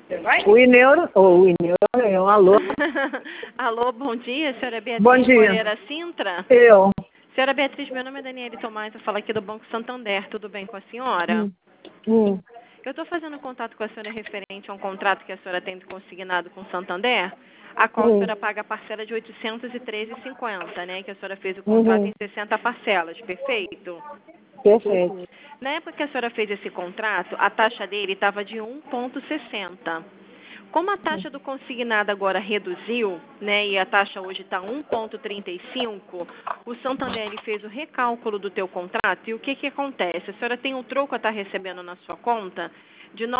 O Ineuro, alô. Alô, bom dia, senhora Beatriz Bom dia. Moreira Sintra. Eu. Senhora Beatriz, meu nome é Daniele Tomás, eu falo aqui do Banco Santander, tudo bem com a senhora? Eu estou fazendo contato com a senhora referente a um contrato que a senhora tem consignado com o Santander, a qual a senhora paga a parcela de R$ 813,50, né? Que a senhora fez o contrato em 60 parcelas, perfeito? Perfeito. Na época que a senhora fez esse contrato, a taxa dele estava de 1,60. Como a taxa do consignado agora reduziu, né, e a taxa hoje está 1,35, o Santander ele fez o recálculo do teu contrato e o que que acontece? A senhora tem um troco a estar recebendo na sua conta de R$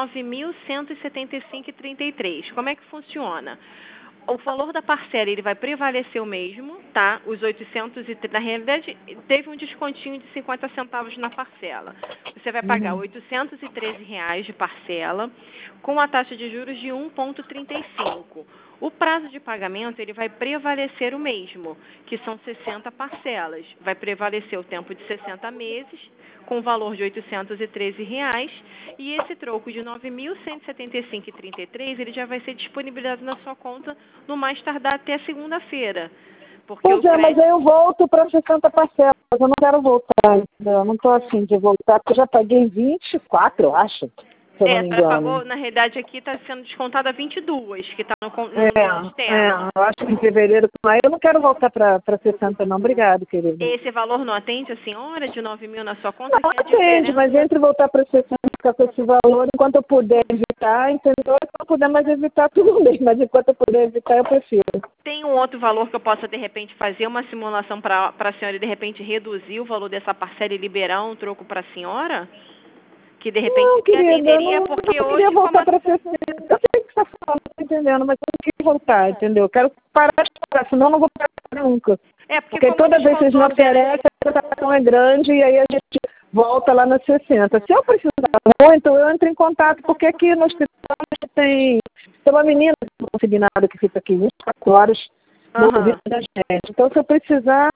9.175,33. Como é que funciona? O valor da parcela ele vai prevalecer o mesmo, tá? Os 830, na realidade, teve um descontinho de 50 centavos na parcela. Você vai pagar R$ 813 de parcela com a taxa de juros de 1,35. O prazo de pagamento ele vai prevalecer o mesmo, que são 60 parcelas. Vai prevalecer o tempo de 60 meses, com o valor de R$ 813, e esse troco de R$ 9.175,33 ele já vai ser disponibilizado na sua conta no mais tardar até segunda-feira. Pois é, mas aí eu volto para 60 parcelas. Eu não quero voltar, entendeu? Eu não estou afim de voltar, porque eu já paguei 24, eu acho. Se eu não me engano. Pagou, na realidade, aqui está sendo descontada 22, que está no sistema. Eu acho que em fevereiro, mas eu não quero voltar para 60, não. Obrigado, querido. Esse valor não atende a senhora de 9 mil na sua conta? Não atende, mas entre voltar para 60 e ficar com esse valor, enquanto eu puder evitar, entendeu? Se eu puder mais evitar, tudo bem, mas enquanto eu puder evitar, eu prefiro. Tem um outro valor que eu possa, de repente, fazer uma simulação para a senhora e, de repente, reduzir o valor dessa parcela e liberar um troco para a senhora? Que, de repente, não, querida, atenderia, não, porque não hoje... queria voltar para 60. Eu sei que você está falando, tá entendendo, mas eu não queria voltar, entendeu? Eu quero parar de parar, senão eu não vou parar nunca. Porque toda vez que vocês me oferecem, a sensação é grande e aí a gente volta lá nas 60. Se eu precisar muito, eu entro em contato, porque aqui no hospital a gente tem uma menina consignada que fica aqui 24 horas no ouvido da gente. Então, se eu precisar...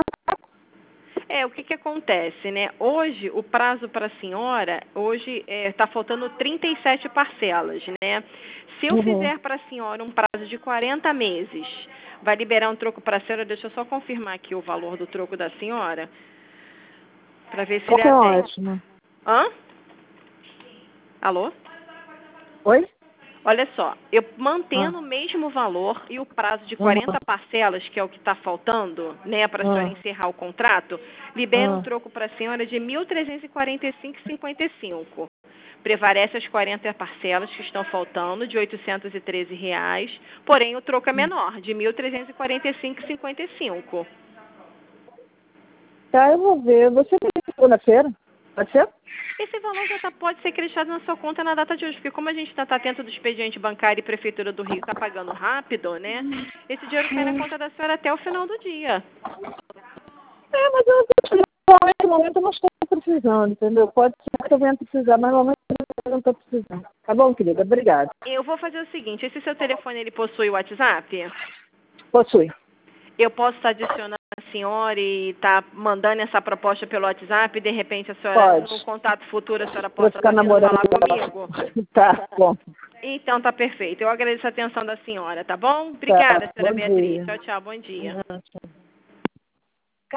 o que que acontece, né? Hoje, o prazo para a senhora, hoje está faltando 37 parcelas, né? Se eu fizer para a senhora um prazo de 40 meses, vai liberar um troco para a senhora, deixa eu só confirmar aqui o valor do troco da senhora, para ver se ele atende. Ótimo. Hã? Alô? Oi? Olha só, eu mantendo o mesmo valor e o prazo de 40 parcelas, que é o que está faltando, né, para a senhora encerrar o contrato, libera um troco para a senhora de R$ 1.345,55. Prevalece as 40 parcelas que estão faltando, de R$ 813, porém o troco é menor, de R$ 1.345,55. Tá, eu vou ver. Você tem segunda-feira? Pode ser? Esse valor já pode ser acreditado na sua conta na data de hoje, porque como a gente está atento do expediente bancário e Prefeitura do Rio está pagando rápido, né? Esse dinheiro cai na conta da senhora até o final do dia. Mas nesse momento eu não estou precisando, entendeu? Pode ser que eu venha precisar, mas no momento eu não estou precisando. Tá bom, querida? Obrigada. Eu vou fazer o seguinte, esse seu telefone, ele possui o WhatsApp? Possui. Eu posso estar adicionando a senhora e estar mandando essa proposta pelo WhatsApp e de repente a senhora, no contato futuro, a senhora possa ficar namorando falar comigo? Tá, bom. Então tá perfeito. Eu agradeço a atenção da senhora, tá bom? Obrigada, senhora Beatriz. Tchau, tchau. Bom dia. Tchau.